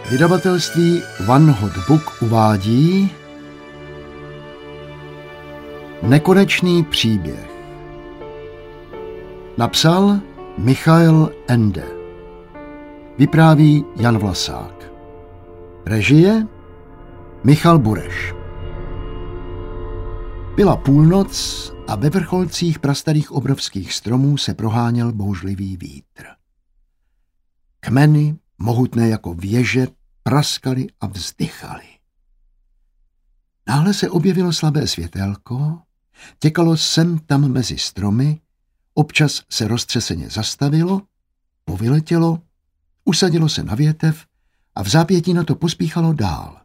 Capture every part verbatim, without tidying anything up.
Vydavatelství One Hot Book uvádí Nekonečný příběh. Napsal Michael Ende. Vypráví Jan Vlasák. Režie Michal Bureš. Byla půlnoc a ve vrcholcích prastarých obrovských stromů se proháněl bouřlivý vítr. Kmeny, mohutné jako věže, praskaly a vzdychaly. Náhle se objevilo slabé světélko, těkalo sem tam mezi stromy, občas se roztřeseně zastavilo, povyletělo, usadilo se na větev a v zápětí na to pospíchalo dál.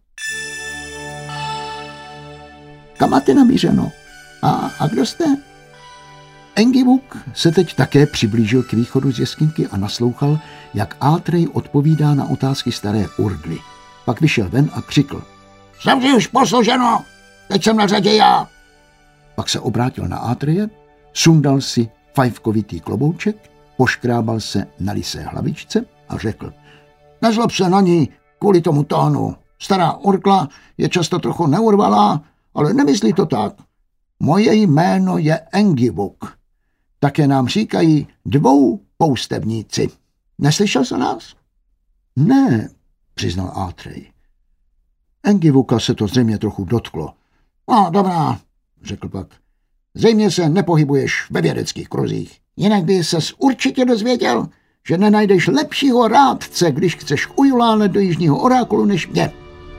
Kam máte namířeno? A, a kdo jste? Engivuk se teď také přiblížil k východu z jeskyňky a naslouchal, jak Átrej odpovídá na otázky staré Urdly. Pak vyšel ven a křikl. Jsem si už posluženo, teď jsem na řadě já. Pak se obrátil na Átreje, sundal si fajfkovitý klobouček, poškrábal se na lisé hlavičce a řekl. Nezlob se na ní kvůli tomu tónu. Stará Urdla je často trochu neurvalá, ale nemyslí to tak. Moje jméno je Engivuk. Také nám říkají dvou poustevníci. Neslyšel jsi nás? Ne, přiznal Átrej. Engivuka se to zřejmě trochu dotklo. No, dobrá, řekl pak. Zřejmě se nepohybuješ ve vědeckých kruzích. Jinak by ses určitě dozvěděl, že nenajdeš lepšího rádce, když chceš ujulálet do jižního orákulu, než mě.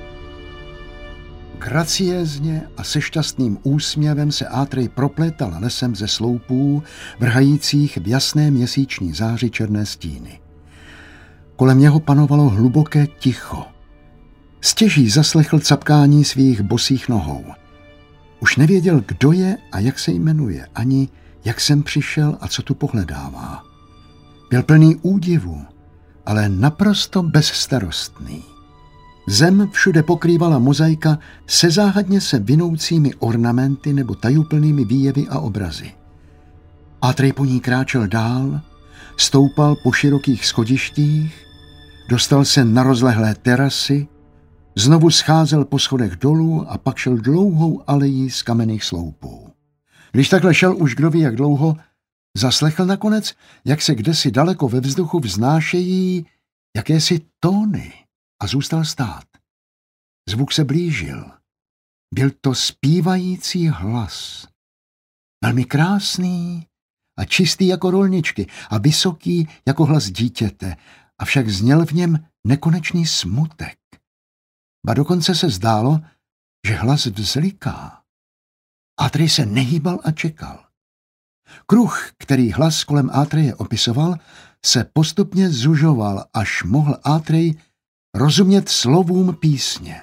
Graciézně a se šťastným úsměvem se Átrej proplétal lesem ze sloupů, vrhajících v jasné měsíční záři černé stíny. Kolem něho panovalo hluboké ticho. Stěží zaslechl capkání svých bosých nohou. Už nevěděl, kdo je a jak se jmenuje, ani jak sem přišel a co tu pohledává. Byl plný údivu, ale naprosto bezstarostný. Zem všude pokrývala mozaika se záhadně se vinoucími ornamenty nebo tajuplnými výjevy a obrazy. Átrej po ní kráčel dál, stoupal po širokých schodištích, dostal se na rozlehlé terasy, znovu scházel po schodech dolů a pak šel dlouhou alejí z kamenných sloupů. Když takhle šel už kdo ví jak dlouho, zaslechl nakonec, jak se kdesi daleko ve vzduchu vznášejí jakési tóny. A zůstal stát. Zvuk se blížil. Byl to zpívající hlas. Velmi krásný a čistý jako rolničky a vysoký jako hlas dítěte, avšak zněl v něm nekonečný smutek. Ba dokonce se zdálo, že hlas vzliká. Átrej se nehýbal a čekal. Kruh, který hlas kolem Átreje opisoval, se postupně zužoval, až mohl Átrej rozumět slovům písně.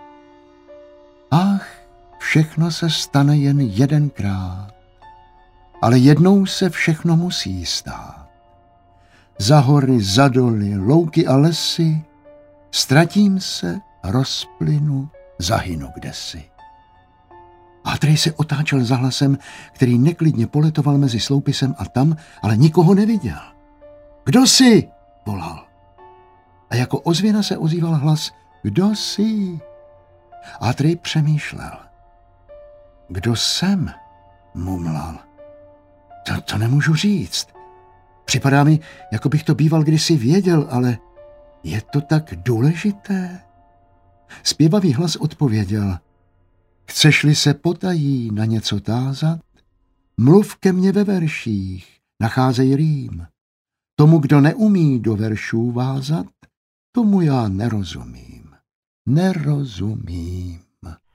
Ach, všechno se stane jen jedenkrát, ale jednou se všechno musí stát. Za hory, za doly, louky a lesy, ztratím se, rozplynu, zahynu kdesi. Átrej se otáčel za hlasem, který neklidně poletoval mezi sloupy sem a tam, ale nikoho neviděl. Kdo jsi? Volal. A jako ozvěna se ozýval hlas, kdo jsi? Átrej přemýšlel. Kdo jsem? Mumlal. To, to nemůžu říct. Připadá mi, jako bych to býval kdysi věděl, ale je to tak důležité? Zpěvavý hlas odpověděl. Chceš-li se potají na něco tázat? Mluv ke mně ve verších, nacházej rým. Tomu, kdo neumí do veršů vázat, tomu já nerozumím. Nerozumím.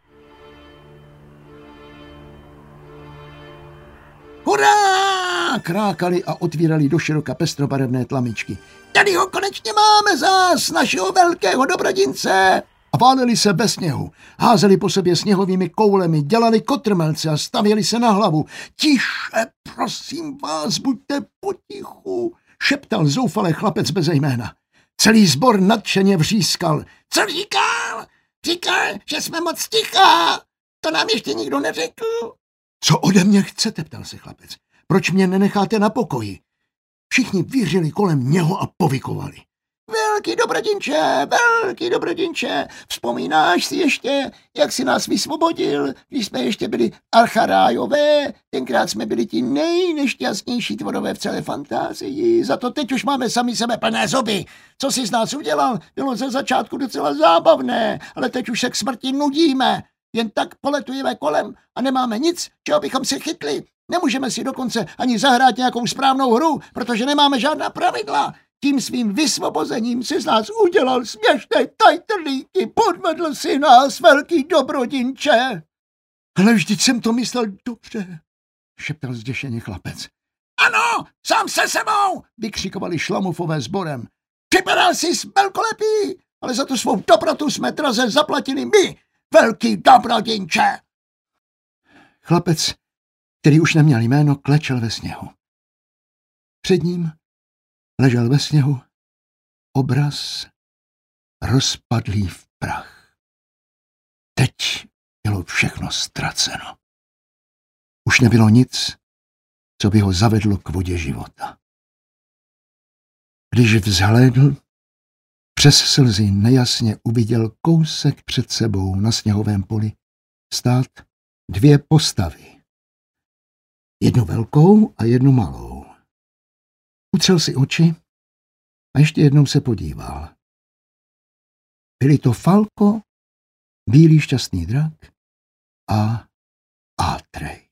Hurá! Krákali a otvírali do široka pestrobarevné tlamičky. Tady ho konečně máme zás, našeho velkého dobrodince! A váleli se bez sněhu, házeli po sobě sněhovými koulemi, dělali kotrmelce a stavěli se na hlavu. Tiše, prosím vás, buďte potichu, šeptal zoufalý chlapec bez jména. Celý sbor nadšeně vřískal. Co říkal? Říkal, že jsme moc tichá. To nám ještě nikdo neřekl. Co ode mě chcete, ptal se chlapec. Proč mě nenecháte na pokoji? Všichni vířili kolem něho a povykovali. velký dobrodinče, velký dobrodinče, vzpomínáš si ještě, jak jsi nás vysvobodil, když jsme ještě byli archarájové, tenkrát jsme byli ti nejnešťastnější tvorové v celé fantázii, za to teď už máme sami sebe plné zuby. Co jsi z nás udělal, bylo ze začátku docela zábavné, ale teď už se k smrti nudíme. Jen tak poletujeme kolem a nemáme nic, čeho bychom si chytli. Nemůžeme si dokonce ani zahrát nějakou správnou hru, protože nemáme žádná pravidla. Tím svým vysvobozením si z nás udělal směšné tajtrlíky, podvedl si nás, velký dobrodinče. Ale vždyť jsem to myslel dobře, šeptal zděšeně chlapec. Ano, sám se sebou, vykřikovali šlamufové sborem. Připadal jsi velkolepý, ale za tu svou dobrotu jsme draze zaplatili my, velký dobrodinče. Chlapec, který už neměl jméno, klečel ve sněhu. Před ním ležel ve sněhu obraz rozpadlý v prach. Teď bylo všechno ztraceno. Už nebylo nic, co by ho zavedlo k vodě života. Když vzhlédl, přes slzy nejasně uviděl kousek před sebou na sněhovém poli stát dvě postavy. Jednu velkou a jednu malou. Utřel si oči a ještě jednou se podíval. Byli to Falko, bílý šťastný drak a Átrej.